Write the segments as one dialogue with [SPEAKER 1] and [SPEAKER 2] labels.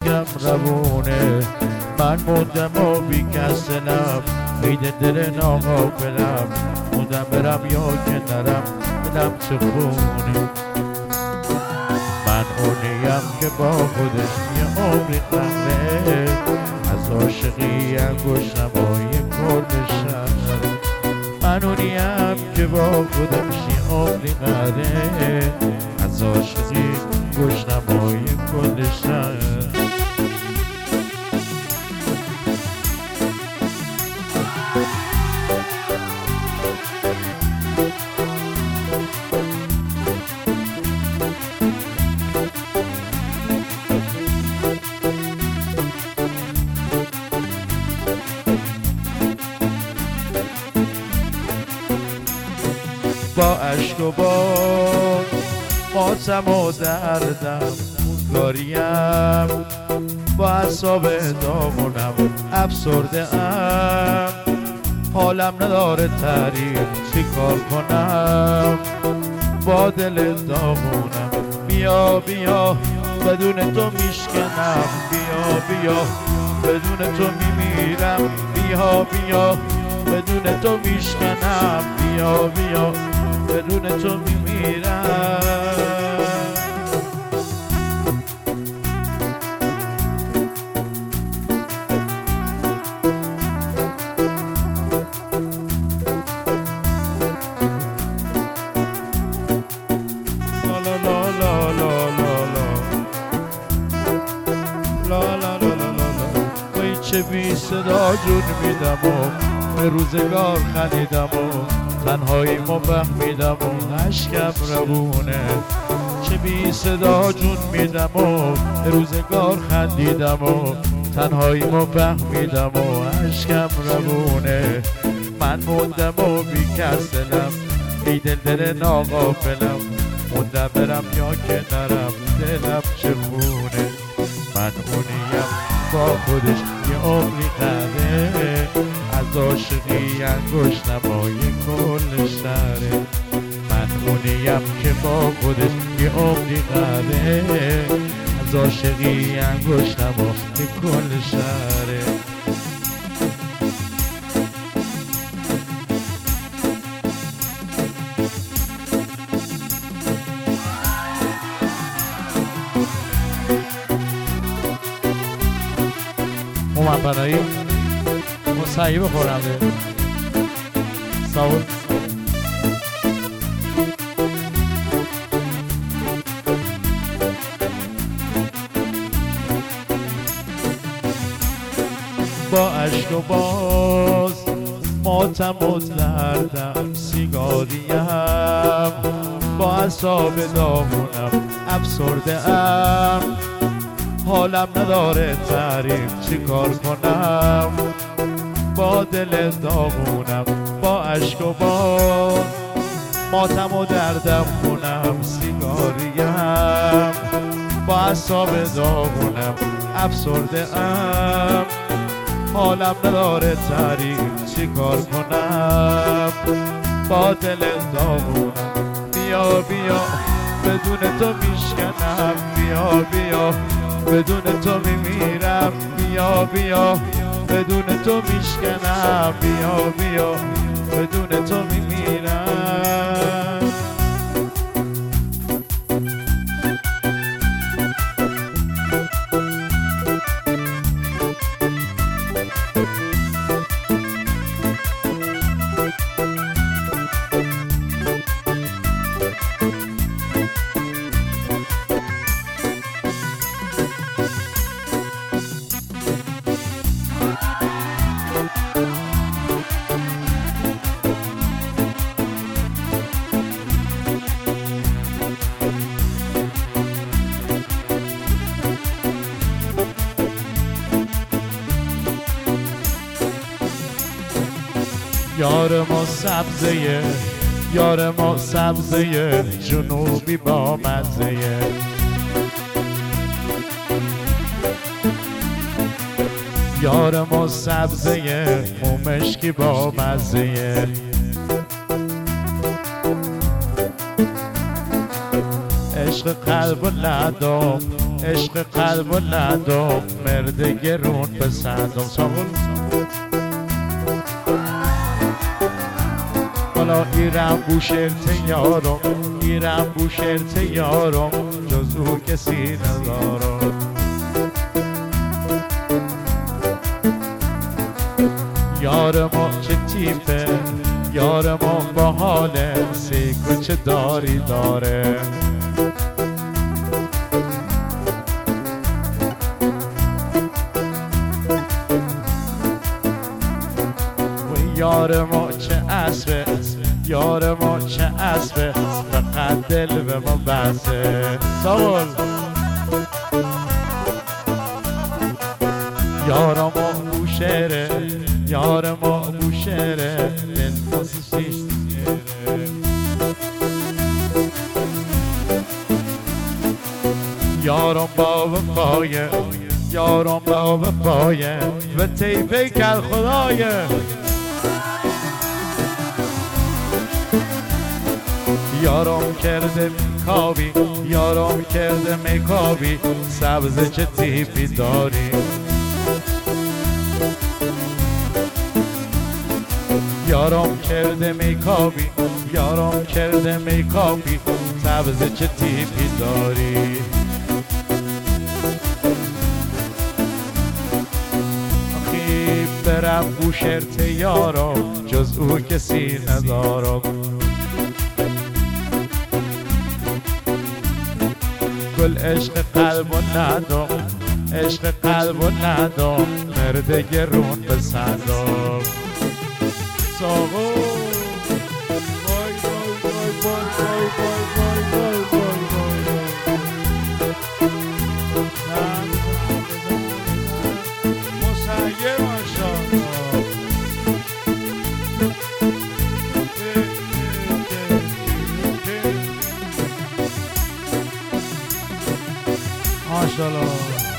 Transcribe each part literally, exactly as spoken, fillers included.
[SPEAKER 1] اشکم روونه، من موندم و بی کس دلم، عید دل ناغافلم، موندم برم یا که نرم، دلم چه خونه. من اونیم که با خودش یه عمری قهره، از عاشقی انگشت نمای کل شهر. من اونیم که با خودش یه عمری قهره، از عاشقی انگشت نمای کل شهر. با عشق و با ماتم و دردم گاریم، با اعصاب داغونم افسرده ام، حالم نداره تعریف چی کار کنم، با دل داغونم. بیا بیا بدون تو میشکنم، بیا بیا بدون تو میمیرم، بیا بیا بدون تو میشکنم، بیا بیا بدون تو میمیرم. لا لا لا لا لا لا لا لا لا لا لا. وای چه بی صدا جون میدم و به روزگار خندیدم و تنهاییمو فهمیدم و اشکم روونه. چه بی صدا جون میدم و به روزگار خندیدم و تنهاییمو فهمیدم و اشکم روونه. من موندم و بی کس دلم، ای دل دل ناغافلم، موندم برم یا که نرم، دلم چه خونه. من اونیم با خودش یه عمری قهره، از عاشقی انگشت نمای کل شهره. من اونیم که با خودش یه عمری قهره، از عاشقی انگشت نمای کل شهره. اومد بنایی مصحی بخورم ده ساول. با عشق و باز ماتم و دردم سیگاریم، با اعصاب داغونم افسرده ام، حالم نداره تعریف چی کار کنم، با دل داغونم. با عشق و با ماتم و دردم خونم سیگاریم، با اعصاب داغونم افسرده ام، حالم نداره تعریف چی کار کنم، با دل داغونم. بیا بیا بدون تو میشکنم، بیا بیا بدون تو میمیرم، بیا بیا بدون تو میشکنم، بیا بیا بدون تو میمیرم. یار ما سبزه، یار ما سبزه، جنوبی با مزه. یار ما سبزه، مشکی با مزه. عشق قلب و لدام عشق قلب و ندم مرد گرون پسندم ساغل حالا ایرم بوشرت یارم ایرم بوشرت یارم جز او کسی ندارم یار ما چه تیپه یار ما با حاله سیکو چه داری داره یار ما چه اسبه یار ما چه اسبه فقط دل به ما بسه ساول یار ما بوشهره یار ما بوشهره دل موسیقیش یارم با وفایه یارم با وفایه و طیفه کل خدایه یارم کرده میکابی یارم کرده میکابی سبز چه تیپی داری یارم کرده میکابی یارم کرده میکابی سبز چه تیپی داری آخی برم بوشرت یارم جز او کسی ندارم گل عشق قلب و ندم عشق قلب و ندم مرد گرون پسندم ساغو وای وای وای وای وای وای وای وای وای مسیه ماشاءالله ماشاءالله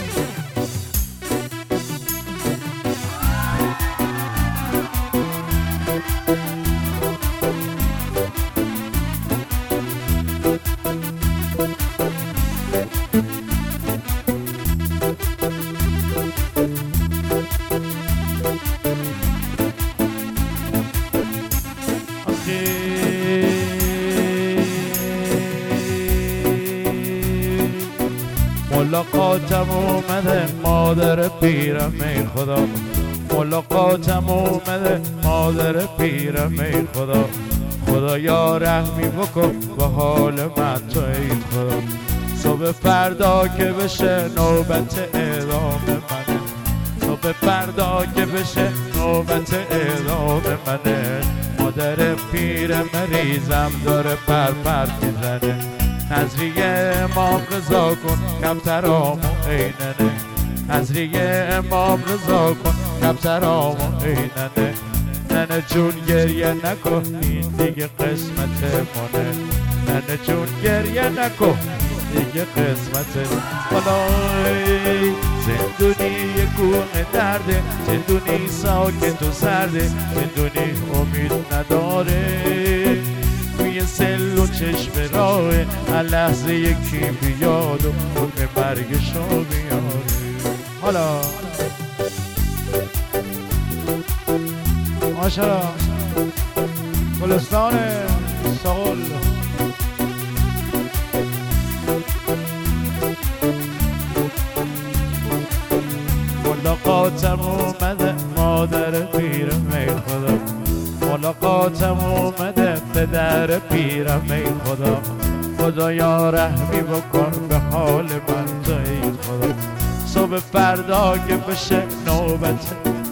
[SPEAKER 1] ملاقاتم اومده مادر پیرم ای خدا ملاقاتم اومده مادر پیرم ای خدا خدا یا رحمی بکن به حال من تو ای خدا صبح فردا که بشه نوبت اعدام منه صبح فردا که بشه نوبت اعدام منه مادر پیر مریضم داره پر پر میزنه نظریه امام رضا کن کمترامو ای ننه نظریه امام رضا کن کمترامو ای ننه ننه جون گریه نکن این دیگه قسمت منه ننه جون گریه نکن این دیگه قسمت بالای زندونی یه گونه درده زندونی ساکت و سرده زندونی امید نداره توی سل و چشم راه هر لحظه یکی بیاد و حکم مرگشو بیاره حالا ماشاءالله گلستان ساغل ملاقاتم اومده مادر پیرم ای خدا ملاقاتم اومده پدر پیرم ای خدا خدا یا رحمی بکن به حال من تو ای خدا صبح فردا که بشه نوبت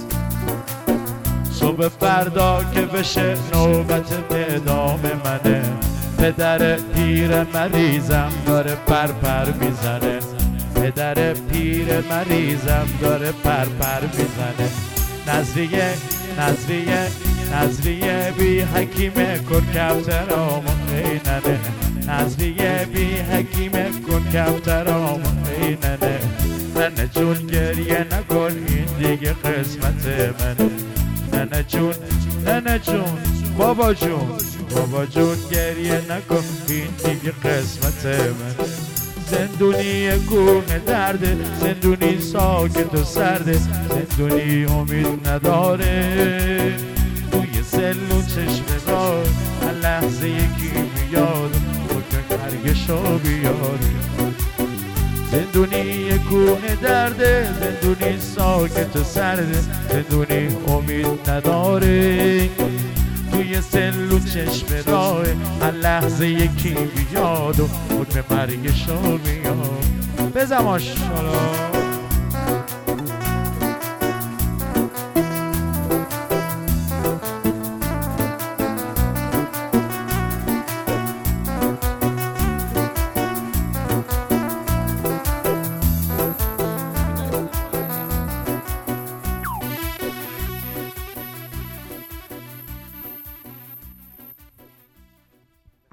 [SPEAKER 1] صبح فردا که بشه نوبت اعدام منه پدر پیر مریضم داره پر پر میزنه پدر پیر مریضم داره پر پر میزنه نظریه نظریه نظریه بی حکیمه کن کفترامو ای ننه نظریه بی حکیمه کن کفترامو ای ننه ننه جون گریه نکن این دیگه قسمت منه ننه جون ننه جون بابا جون بابا جون گریه نکن این دیگه قسمت منه زندونی کوه درده، زندونی ساکت و سرده، زندونی امید نداره. توی سلول چشم دار هر لحظه یکی بیاد حکم مرگشو بیاره. زندونی کوه درده، زندونی ساکت و سرده، زندونی امید نداره. توی سلول چشم راه هر لحظه یکی بیاد و حکم مرگشو بیاد. بزن ماشاءالله.